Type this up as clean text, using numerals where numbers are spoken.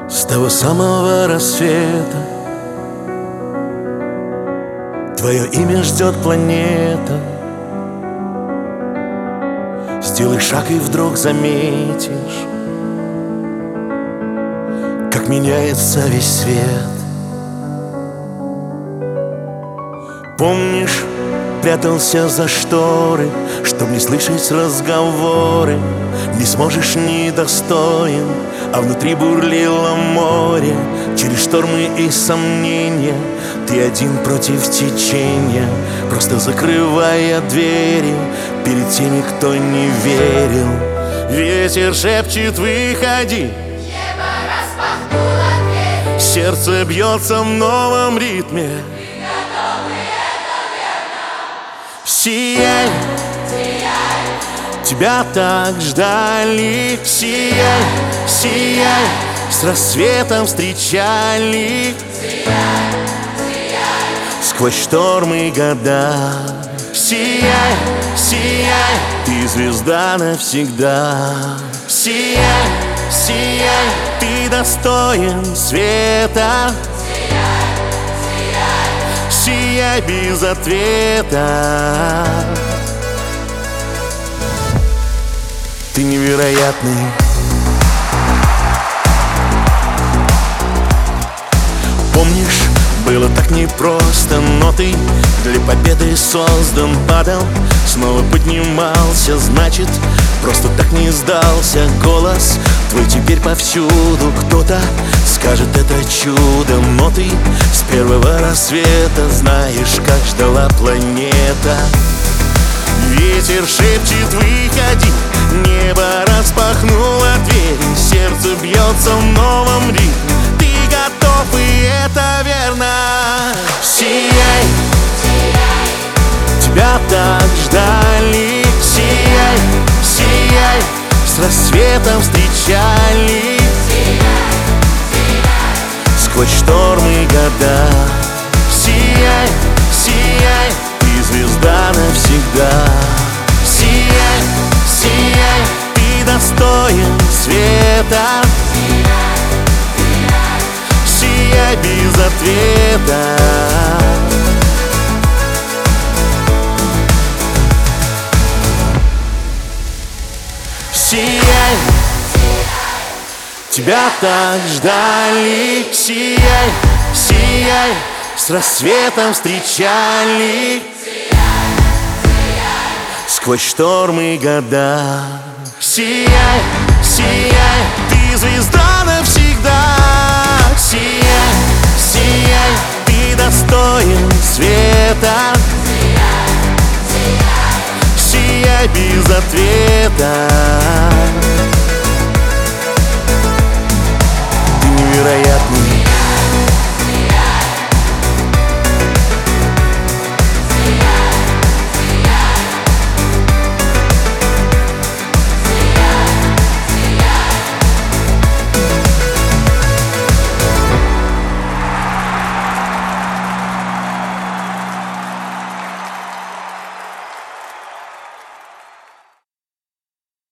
С того самого рассвета твое имя ждет планета. Сделай шаг и вдруг заметишь, как меняется весь свет. Помнишь, прятался за шторы, чтоб не слышать разговоры. Не сможешь, недостоин, а внутри бурлило море. Через штормы и сомнения ты один против течения, просто закрывая двери перед теми, кто не верил. Ветер шепчет: выходи. Небо распахнуло дверь. Сердце бьется в новом ритме. Мы готовы, это верно. Сияй, Сияй, тебя так ждали. Сияй, сияй, с рассветом встречали. сияй, сияй, Сквозь штормы и года. Сияй, сияй, ты звезда навсегда. Сияй, сияй, ты достоин света. Сияй без ответа. Ты невероятный. Помнишь, было так непросто, но ты для победы создан. Падал, снова поднимался, значит, просто так не сдался. Голос твой теперь повсюду. Кто-то скажет, это чудо, но ты с первого рассвета знаешь, как ждала планета. Ветер шепчет: выходи. Небо распахнуло двери. Сердце бьется в новом ритме. Ты готов, и это верно. Сияй, тебя так ждали. Сияй, сияй, с рассветом встречали. Сквозь штормы и года. Сияй, сияй, ты звезда навсегда. Сияй, сияй, ты достоин света. Сияй без ответа. Сияй, тебя так ждали. Сияй, сияй, с рассветом встречали. Сквозь штормы и года. Сияй, сияй, ты звезда навсегда. Сияй, сияй, ты достоин света. Сияй без ответа.